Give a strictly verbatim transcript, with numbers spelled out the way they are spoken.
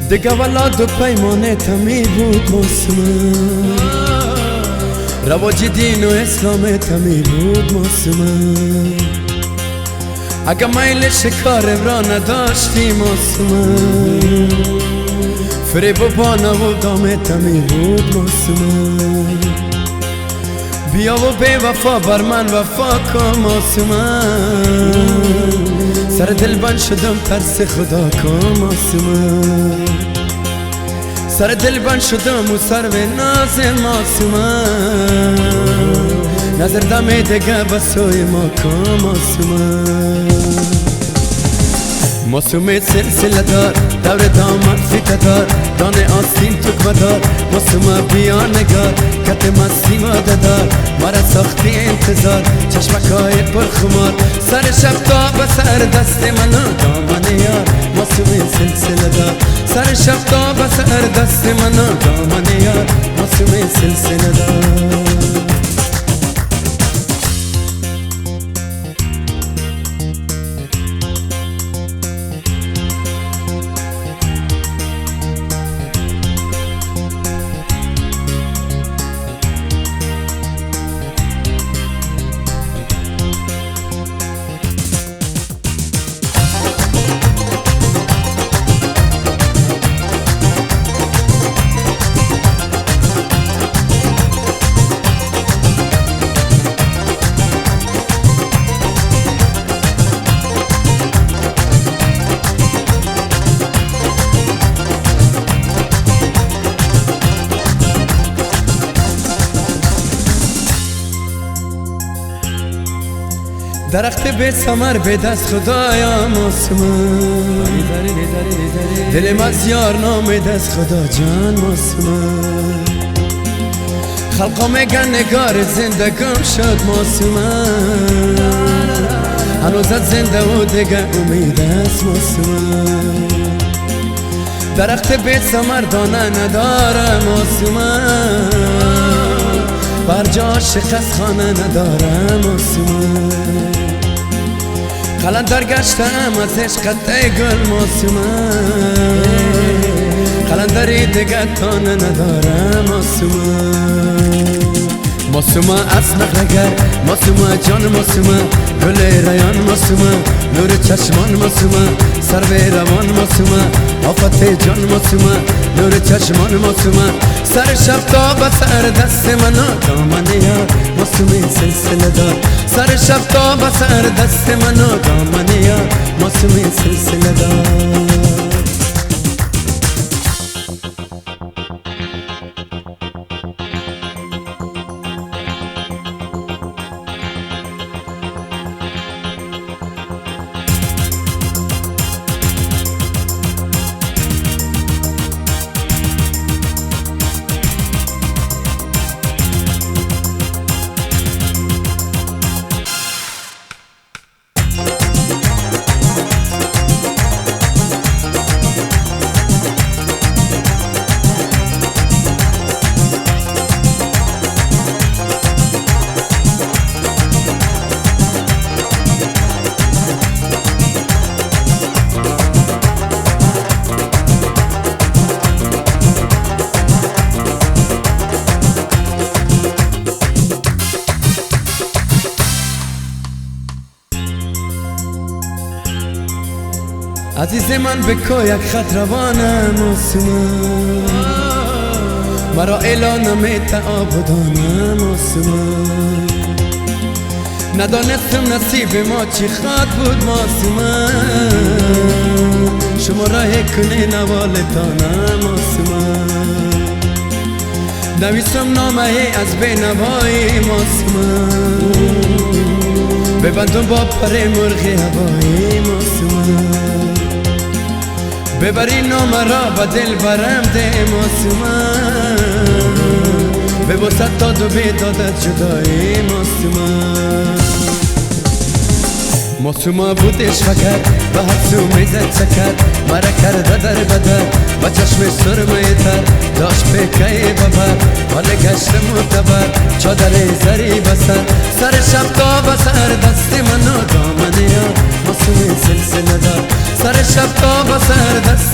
دیگه ولاد و پیمانه می بود موسمه، رواج دین و اسلامت می بود موسمه. اگه میل شکار را نداشتی موسمه، فریب و بانا و دامت می بود موسمه. بیا و بی وفا بر من وفا کن موسمه، سر دل بند شدم ترس خدا کن موسمه. سر دل بند شدم و سر به ناز موسمه، نظر دم دیگه بسوی ما کن موسمه. موسمه سلسله دار دور دامن فیته دار، دانه آستین تو بدار موسمه بیا نگار، کت مستی ماده دار مرا ساختی انتظار، چشمکای پر خمار سر شب تا به سر دست منو دامن یار. موسمه سلسله دار سر شب تا به سر دست منو دامن یار، موسمه سلسله دار. درخت به ثمر به دست خدایا موسمه، دلم از یار نام دست خدا جان موسمه. خلقا میگن نگار زندگم شد موسمه، هنوزت زنده و دیگه امید است موسمه. درخت به ثمر دانه نداره موسمه، بر جا شکست خانه نداره موسمه. قلندر گشتم از عشقت ای گل موسمه، قلندری دیگه تانه نداره موسمه. موسمه از نخلگر موسمه جان موسمه، گل ریان موسمه نور چشمان موسمه، سر به روان موسمه آفت جان موسمه نور چشمان موسمه. سر شب تا به سر دست منو دامن یار، موسمه سلسله دار سر شب تا به سر دست منو دامن یار، موسمه سلسله دار. عزیز من بکو یک خط روانه موسمه، مرا اعلان میت آبادانه موسمه. ندانستم نصیب ما چی خط بود موسمه، شما راه کنه نوالتانه موسمه. نویسم نامه از بینوایی موسمه، ببندم با پر مرغی هوایی موسمه. ببری نام را با دل برم ده موسمه، به وسط داد و بیدادت جدایی موسمه. موسمه بودش فکر و هر سو میزد چکر، مرا کرده در بدر و چشم سرمه تر داشت پکه ببر، حال گشت معتبر چادر زری بسر. سر شب تا بسر دست منو دامن یار، موسمه سلسله دار سر شب تا بسر دست